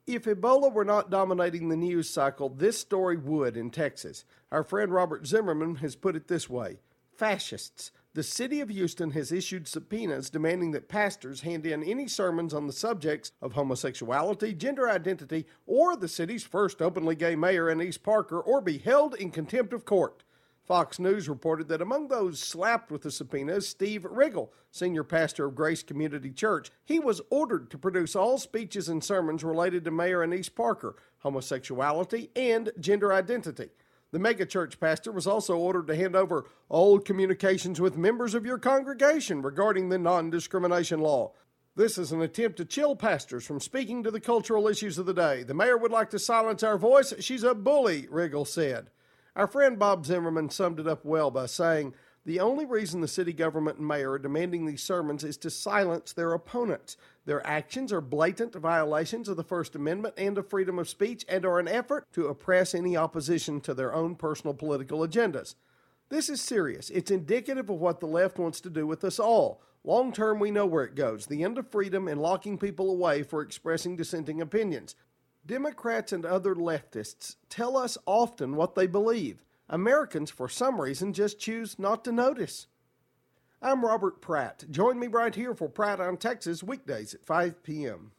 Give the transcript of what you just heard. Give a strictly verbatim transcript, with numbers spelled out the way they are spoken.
If Ebola were not dominating the news cycle, this story would in Texas. Our friend Robert Zimmerman has put it this way. Fascists. The city of Houston has issued subpoenas demanding that pastors hand in any sermons on the subjects of homosexuality, gender identity, or the city's first openly gay mayor, Annise Parker, or be held in contempt of court. Fox News reported that among those slapped with the subpoena is Steve Riggle, senior pastor of Grace Community Church. He was ordered to produce all speeches and sermons related to Mayor Annise Parker, homosexuality, and gender identity. The megachurch pastor was also ordered to hand over all communications with members of your congregation regarding the non-discrimination law. This is an attempt to chill pastors from speaking to the cultural issues of the day. The mayor would like to silence our voice. She's a bully, Riggle said. Our friend Bob Zimmerman summed it up well by saying, the only reason the city government and mayor are demanding these sermons is to silence their opponents. Their actions are blatant violations of the First Amendment and of freedom of speech and are an effort to oppress any opposition to their own personal political agendas. This is serious. It's indicative of what the left wants to do with us all. Long term, we know where it goes, the end of freedom and locking people away for expressing dissenting opinions. Democrats and other leftists tell us often what they believe. Americans, for some reason, just choose not to notice. I'm Robert Pratt. Join me right here for Pratt on Texas weekdays at five p.m.